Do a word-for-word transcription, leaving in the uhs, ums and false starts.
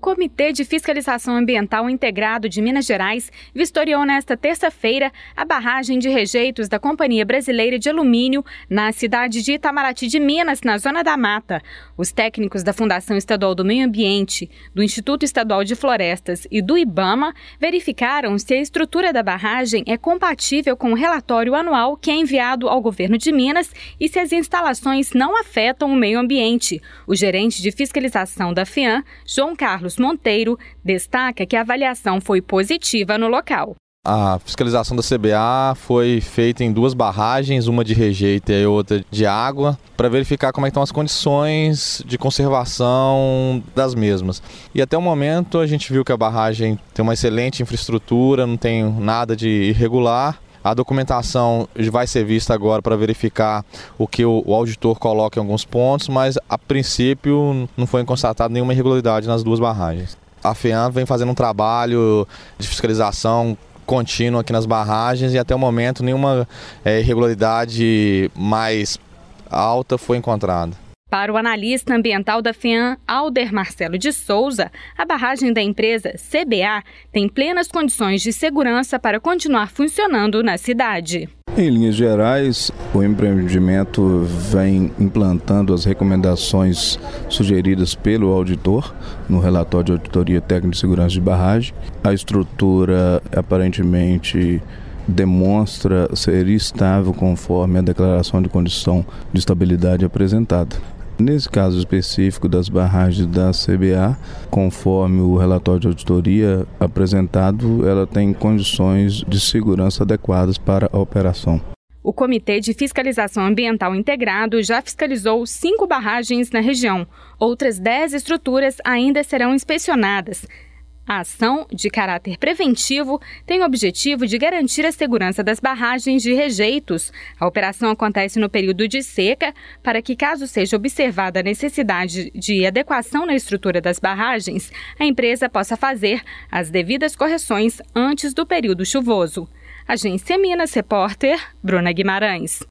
Comitê de Fiscalização Ambiental Integrado de Minas Gerais vistoriou nesta terça-feira a barragem de rejeitos da Companhia Brasileira de Alumínio na cidade de Itamaraty de Minas, na Zona da Mata. Os técnicos da Fundação Estadual do Meio Ambiente, do Instituto Estadual de Florestas e do IBAMA verificaram se a estrutura da barragem é compatível com o relatório anual que é enviado ao governo de Minas e se as instalações não afetam o meio ambiente. O gerente de fiscalização da FEAM, João Carlos Monteiro, destaca que a avaliação foi positiva no local. A fiscalização da C B A foi feita em duas barragens, uma de rejeito e outra de água, para verificar como é que estão as condições de conservação das mesmas. E até o momento a gente viu que a barragem tem uma excelente infraestrutura, não tem nada de irregular. A documentação vai ser vista agora para verificar o que o, o auditor coloca em alguns pontos, mas a princípio não foi constatada nenhuma irregularidade nas duas barragens. A FEAM vem fazendo um trabalho de fiscalização contínua aqui nas barragens e até o momento nenhuma é, irregularidade mais alta foi encontrada. Para o analista ambiental da FEAM, Alder Marcelo de Souza, a barragem da empresa C B A tem plenas condições de segurança para continuar funcionando na cidade. Em linhas gerais, o empreendimento vem implantando as recomendações sugeridas pelo auditor no relatório de auditoria técnica de segurança de barragem. A estrutura aparentemente demonstra ser estável conforme a declaração de condição de estabilidade apresentada. Nesse caso específico das barragens da C B A, conforme o relatório de auditoria apresentado, ela tem condições de segurança adequadas para a operação. O Comitê de Fiscalização Ambiental Integrado já fiscalizou cinco barragens na região. Outras dez estruturas ainda serão inspecionadas. A ação, de caráter preventivo, tem o objetivo de garantir a segurança das barragens de rejeitos. A operação acontece no período de seca, para que, caso seja observada a necessidade de adequação na estrutura das barragens, a empresa possa fazer as devidas correções antes do período chuvoso. Agência Minas, repórter Bruna Guimarães.